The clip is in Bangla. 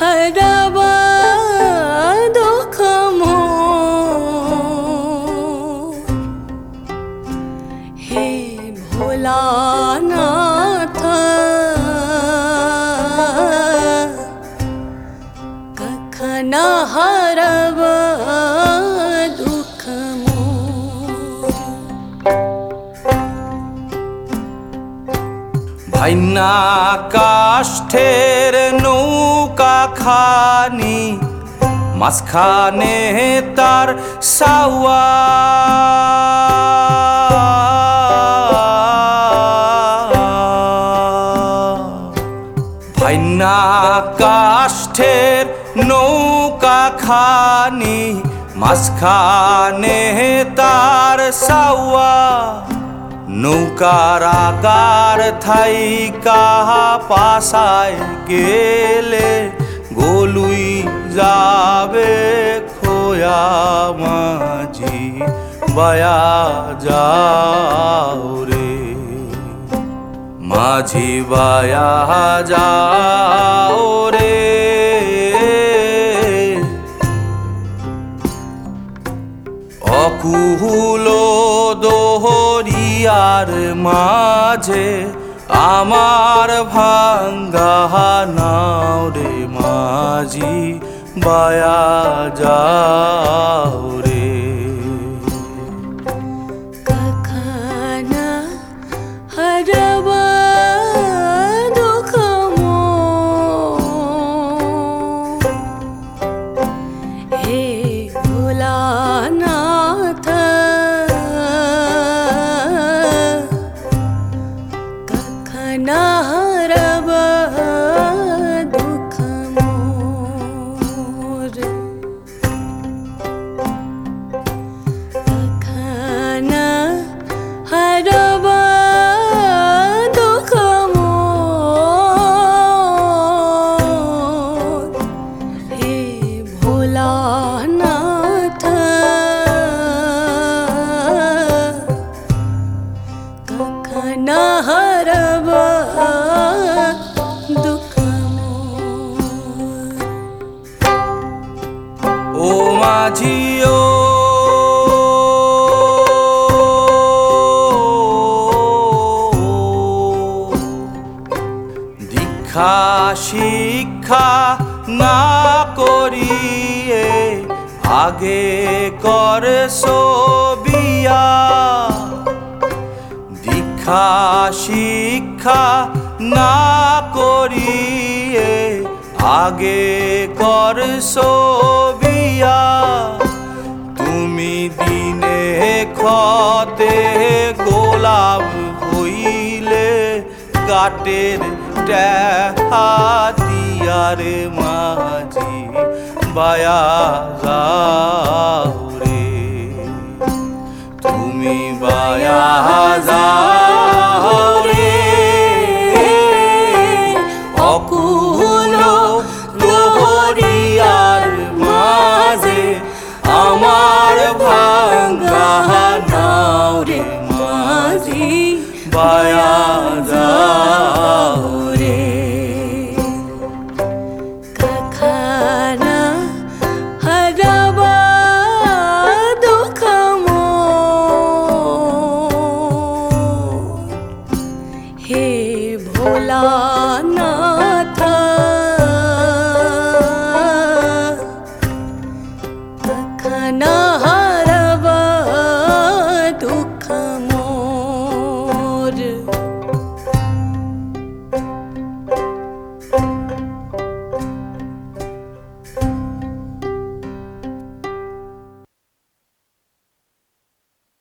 হারাবা দুঃখ হে ভোলানাথ কখনা হারাবা দুঃখ ভাইনা কাষ্ঠের নৌকা খানি মাঝখানে তার সাওয়া ভাইনা কাষ্ঠের নৌকা খানি মাঝখানে তার সাওয়া নৌকার আগার থাইকা পাশায় গেলে গলুই যাবে খোয়া মাঝি বায়া যাও রে মাঝি বায়া যাও রে অকুল দোহরিয়ার মাঝে আমার ভাঙ্গা নাও রে মাঝি বায়া যাও রে কখনা হারাবা দুঃখ হে ভোলানাথ কখনা হারাবা দুঃখ কখনা হারাবা দুঃখ হে ভোলানাথ কখনা হারাবা দুঃখ ও মাঝি ও দীক্ষা শিক্ষা না করিয়ে আগে করছো বিয়া দীক্ষা শিক্ষা না করিয়ে আগে করছো বিয়া তুমি দিনে খতে গোলাপ হইলে কাটের হাতিয়ারে মাঝি বায়া যাও রে তুমি বায়া যাও।